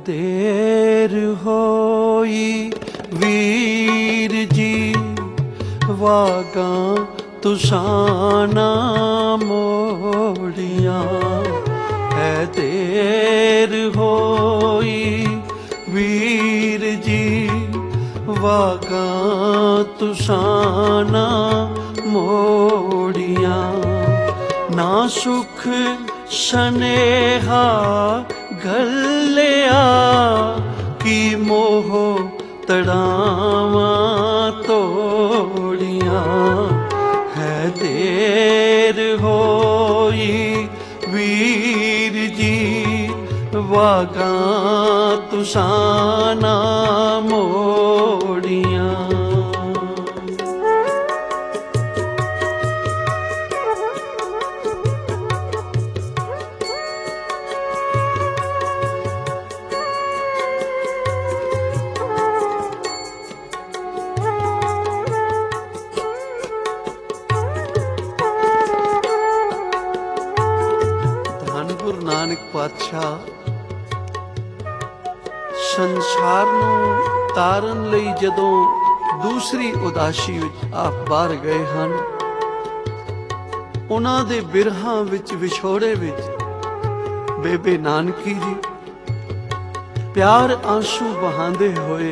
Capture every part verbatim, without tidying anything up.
देर होई वीर जी वागा तुसाना मोड़ियां। है देर होई वीर जी वागा तुसाना मोड़ियां। ना सुख सनेहा गलिया की मोह तड़ावा तोड़ियां। है देर होई वीर जी वागा तुसाना मोड़ियां। ਗੁਰੂ ਨਾਨਕ ਪਾਤਸ਼ਾਹ ਸੰਸਾਰ ਨੂੰ ਤਾਰਨ ਲਈ ਜਦੋਂ ਦੂਸਰੀ ਉਦਾਸੀ ਵਿੱਚ ਆਪ ਬਾਹਰ ਗਏ ਹਨ, ਉਹਨਾਂ ਦੇ ਬਿਰਹਾਂ ਵਿੱਚ ਵਿਛੋੜੇ ਵਿੱਚ ਬੇਬੇ ਨਾਨਕੀ ਜੀ ਪਿਆਰ ਆਂਸੂ ਬਹਾਉਂਦੇ ਹੋਏ,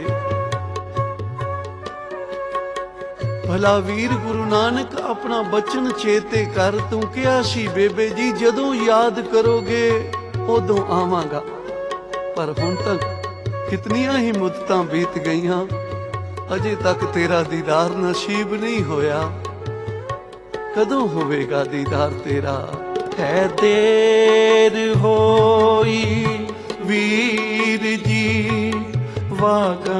ਭਲਾ ਵੀਰ ਗੁਰੂ ਨਾਨਕ ਆਪਣਾ ਬਚਨ ਚੇਤੇ ਕਰ, ਤੂੰ ਕਿਹਾ ਸੀ ਬੇਬੇ ਜੀ ਜਦੋਂ ਯਾਦ ਕਰੋਗੇ ਉਦੋਂ ਆਵਾਂਗਾ। ਪਰ ਹੁਣ ਤੱਕ ਕਿਤਨੀਆਂ ਹੀ ਮੁੱਦਤਾਂ ਬੀਤ ਗਈਆਂ, ਅਜੇ ਤੱਕ ਤੇਰਾ ਦੀਦਾਰ ਨਸੀਬ ਨਹੀਂ ਹੋਇਆ। ਕਦੋਂ ਹੋਵੇਗਾ ਦੀਦਾਰ ਤੇਰਾ? ਹੈ ਦੇਰ ਹੋਈ ਵੀਰ ਜੀ ਵਾਗਾ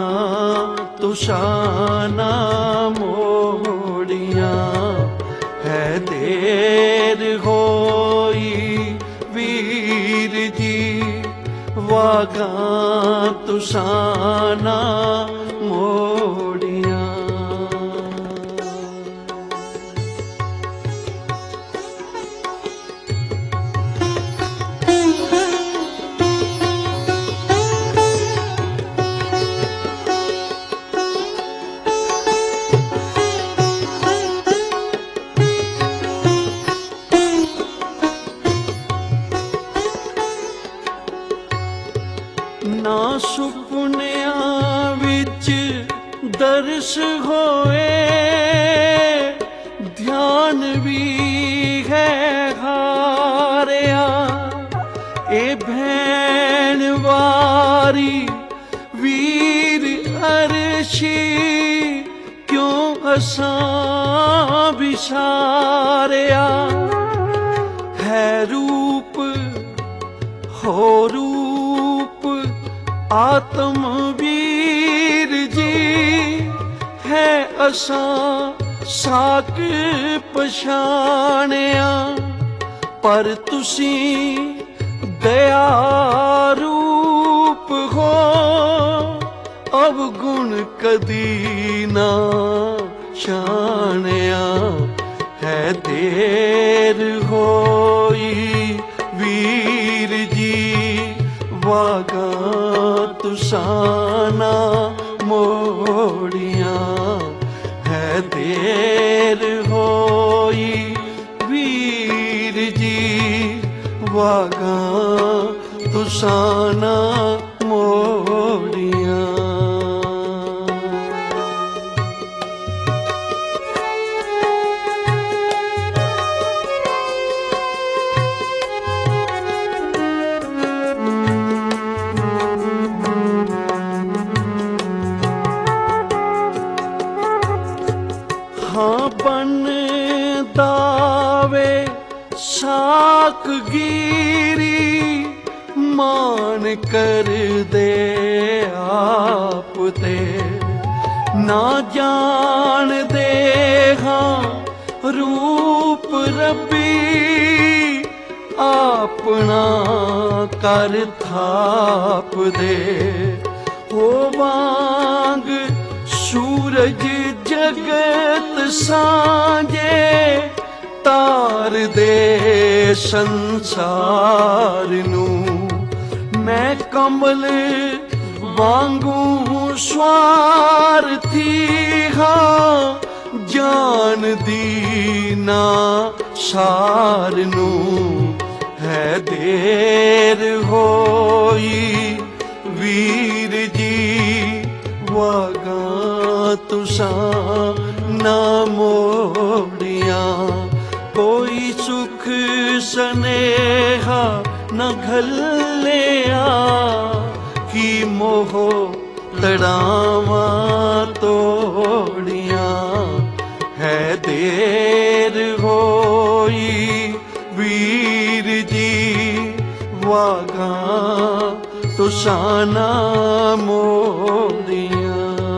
तुसाना मोड़ियां। है देर होई वीर जी वागा तुसाना मोड़ियां। ना सुपनियां विच दर्श होए, ध्यान भी है हारिया। ए भैन वारी वीर अरशी क्यों असां बिसारिया। है रूप हो रूप आत्म वीर जी, है असां साक पछाणिया। पर तुसी दया रूप हो, अवगुण कदी ना छाणिया। है देर होई वीर जी वागा तुसाना मोड़ियां। है देर होई वीर जी वागा तुसाना मोड़ियां। हाँ बन दावे साक गिरी मान कर दे आप ते। ना जान दे हाँ रूप रब्बी अपना कर थाप दे। हो वांग सूरज जगत सांझे तार दे संसार नू। मैं कमल वांगू स्वार्थी हाँ जान दीना सारनू है देर होई वीर जी वागा तुसा ना मोड़िया कोई सुख सनेहा न घलिया की मोह तड़ावा तोड़िया है देर होई वीर जी वागा तुसा ना मोड़िया।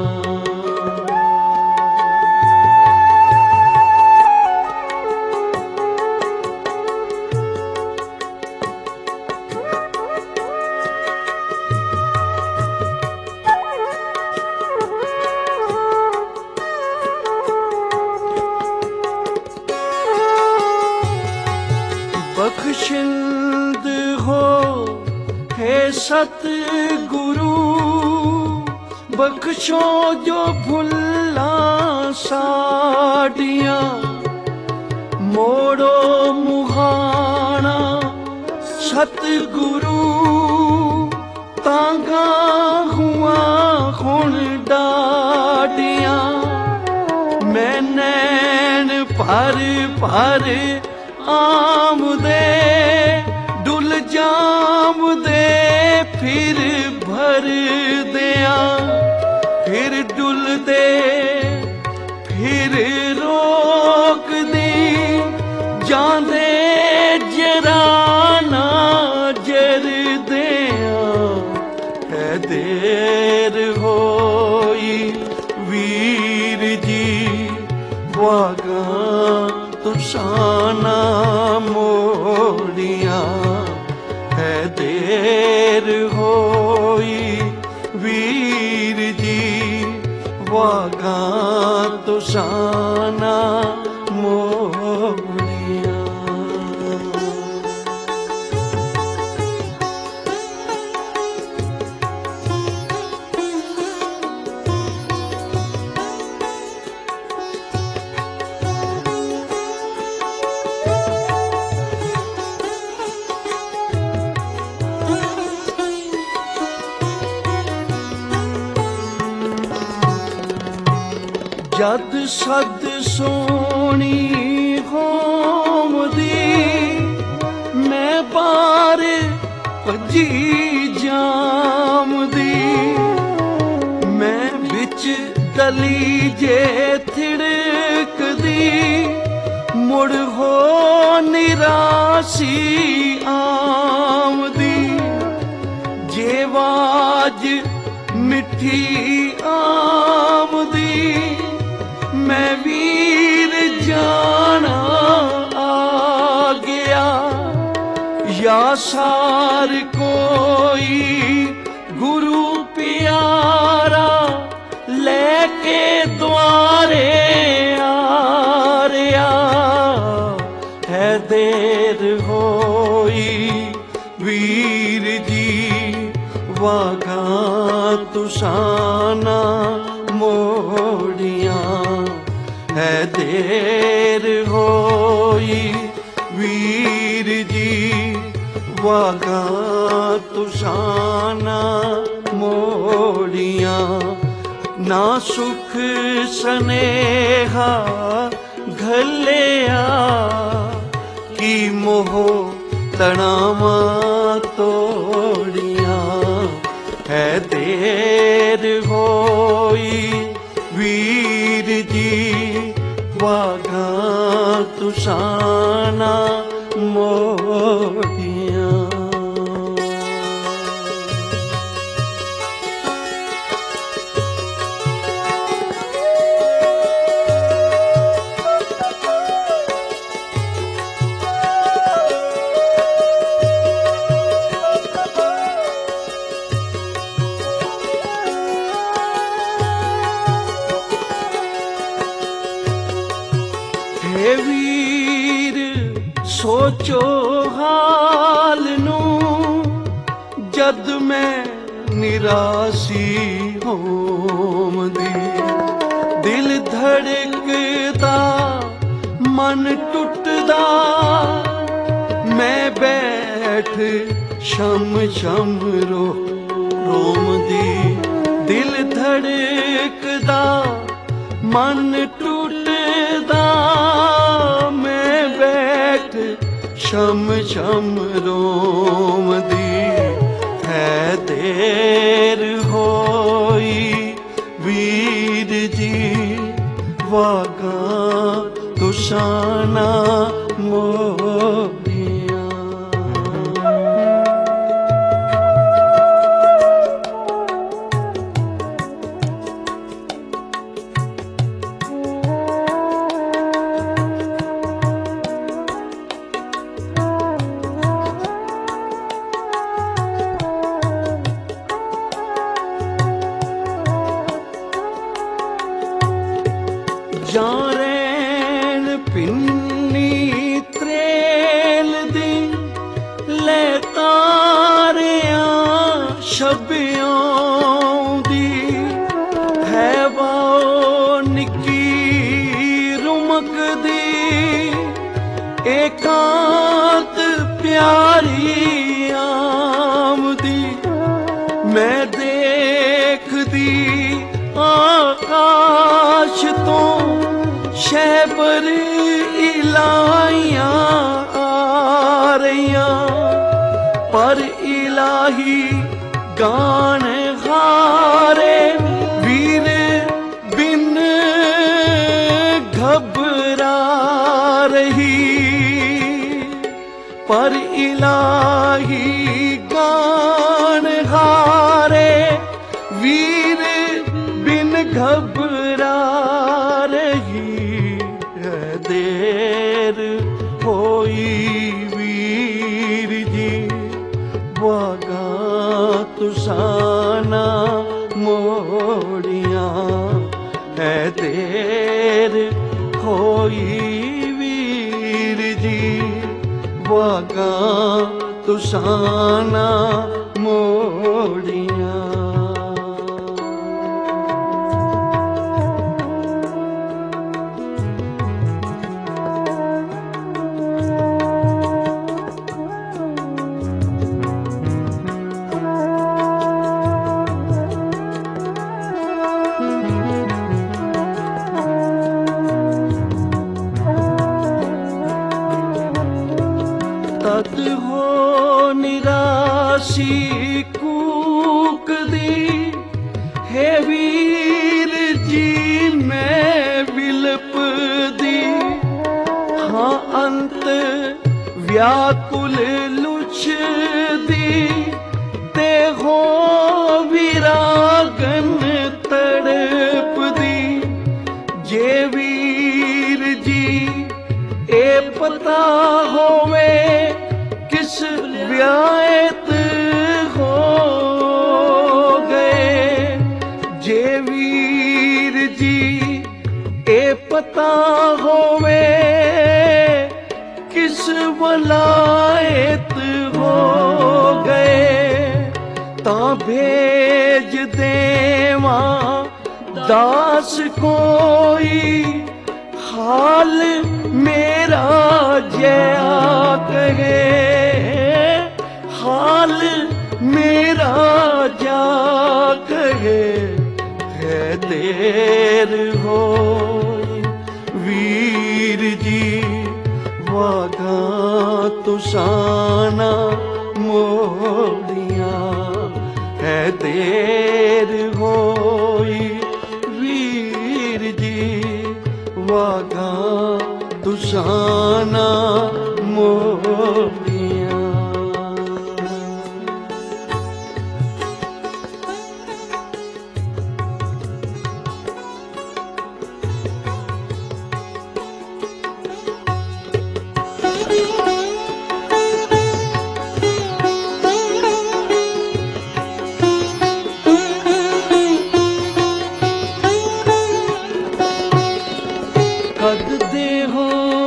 बख्शिंद हो हे सतगुरु बख्शो जो भुल्ला साड़ियां मोड़ो मुहाना सतगुरु तांगा हुआ हुण डाडियां मैं नैन भर भर आमदे डुल जाम दे फिर भर दिया फिर डुल दे फिर रोक दी जांदे जराना जर दिया है देर होई वीर जी वागा तुसाना मोड़िया है देर होई वीर जी वागा तुसाना मोड़िया। जद सद सोनी होम दी मैं बार भजी जाम दी मैं बिच गली जे थिड़क दी मुड़ हो निरासी आमदी जेवाज मिठी आमदी मैं वीर जाना आ गया या सार कोई गुरु प्यारा लेके द्वारे आ रहा है देर होई वीर जी वागा तुसाना मोड़िया है देर होई वीर जी वागा तुसाना मोड़िया ना सुख सनेहा घलिया की मोह तनावा तोड़िया है देर होई वीर जी वागा तुसाना मोड़िया। हे वीर सोचो हाल नू जद मैं निराशी होमदी। दिल धड़कदा मन टुटदा मैं बैठ शम शम रो रोमदी। दिल धड़कदा मन टुटदा मैं बैठ शम शम रोमदी। है देर होई वीर जी वागा तुसाना मोड़िया। जारैन पिन्नी त्रेल दी ले तारियां छबियों दी। है वो निकी रुमक दी एकांत प्यारी आमदी। मैं देखदी आकाश तो शैबर इलाहियां आ रहियां पर इलाही गान हारे वीर बिन घबरा रही। पर इलाही गान हारे वीर बिन घबरा रही। देर होई वीर जी वागा तुसाना मोड़िया। है देर होई वीर जी वागा तुसाना मोड़िया। तद हो निराशी कूक दी है वीर जी मैं विलप दी। हाँ अंत व्याकुल लुछ दी ते हो विरागन तड़प दी। जे वीर जी ए पता होवे किस व्यायत हो गए। जे वीर जी ए पता होवे किस वलायत हो गए। तां भेज देवा दास कोई हाल मेरा जया कहे। हाल मेरा जा कहे। है देर हो वीर जी वागा तुसाना मोड़िया। है देर होई वीर जी वागा तुसाना मोड़िया। कद देहो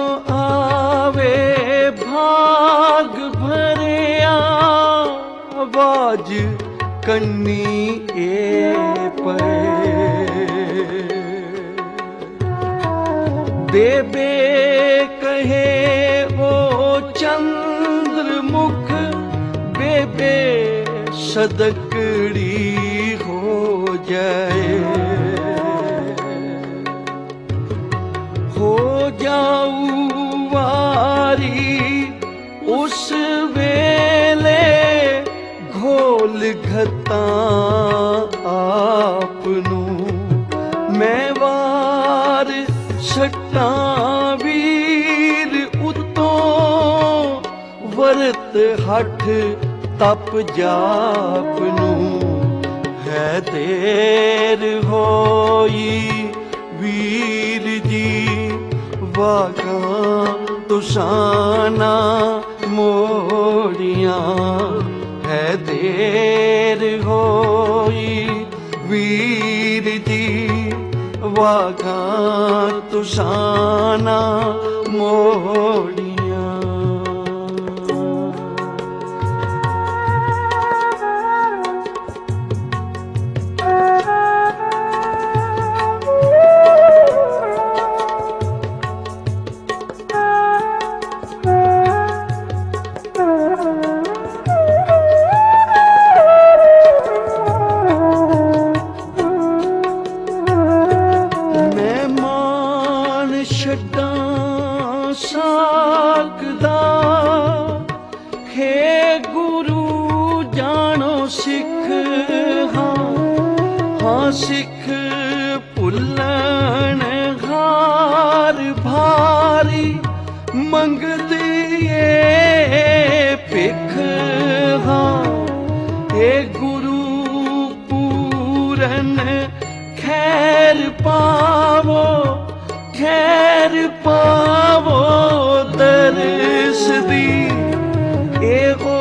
आवे भाग भरिया बाज कन्नी ए पे। बेबे कहे ओ चंद्रमुख, बेबे सदकड़ी हो जाए। हो जाऊ वारी उस वेले, घोल घता आपनू मैं वार छट्टा वीर उतों, वरत हठ तप जापनू है देर होई वीर जी, वागा तुसाना मोड़ियां है देर होई वीर जी, वागा तुसाना मोड़ियां। ਛੱਡਾਂ ਸਕਦਾ ਹੈ ਗੁਰੂ ਜਾਣੋ ਸਿੱਖ ਹਾਂ, ਹਾਂ ਸਿੱਖ ਭੁੱਲਣ ਹਾਰ ਭਾਰੀ ਮੰਗਦੀ ਏ ਭਿੱਖ ਹਾਂ। ਏ ਗੁਰੂ ਪੂਰਨ ਖੈਰ ਪਾਵੋ, खैर पावो दर्श दी। एहो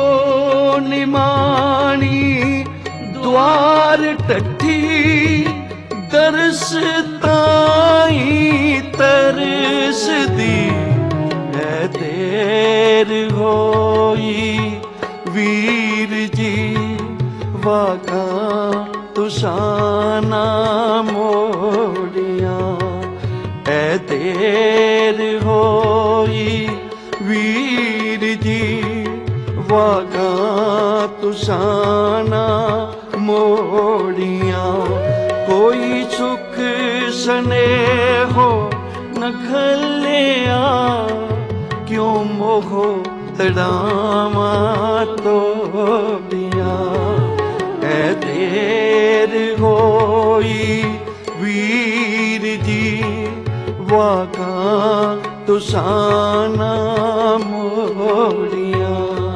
निमानी द्वार टठी, दर्श ताई तरस दी। है देर होई वीर जी, वागा तुसाना मोड़ियां है देर होई वीर जी, वागा तुसाना मोड़ियां। कोई सुख स्नेहो न खलिया, क्यों मोह तड़ावा तोड़ियां। है देर होई वीर जी, वागा तुसाना मोड़ियां।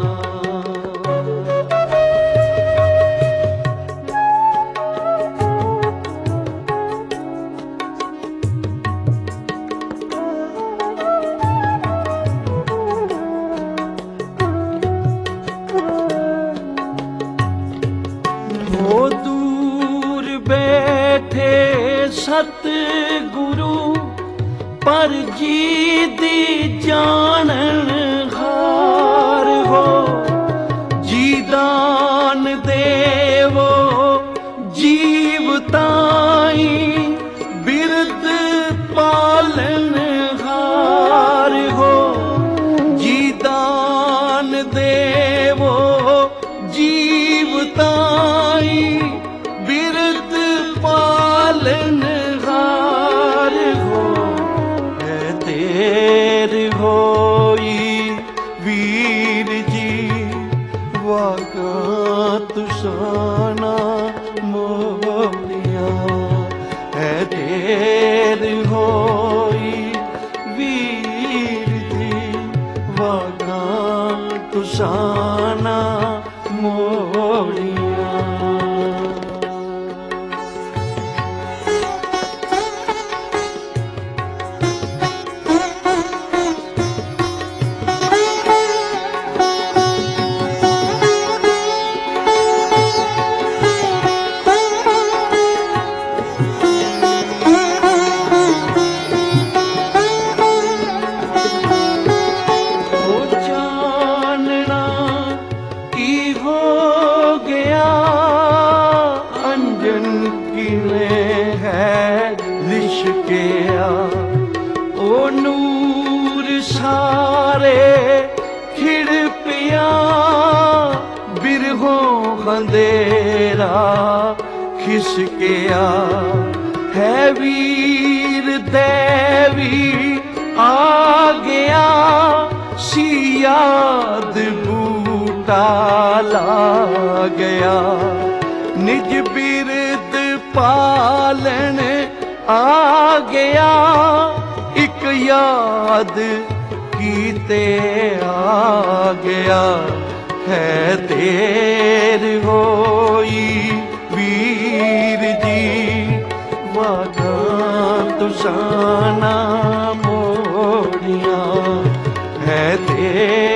हो दूर बैठे सतगुरु, पर जी दी जानन हार हो। जी दान देवो जीव ताई, बिरद पालन हार हो। जी दान देवो जीव ताई, बिरद पालन हार हो। देर होई वीर जी, वागा तुसाना मोड़ियां। है देर होई ओ नूर सारे खिड़ पिया बिरहों अंधेरा खिसकिया है वीर देवी आ गया सी याद बूटा ला गया निज बिरद पालन आ गया एक याद कीते आ गया है देर होई वीर जी वादा तुसां ना मोड़ियां है देर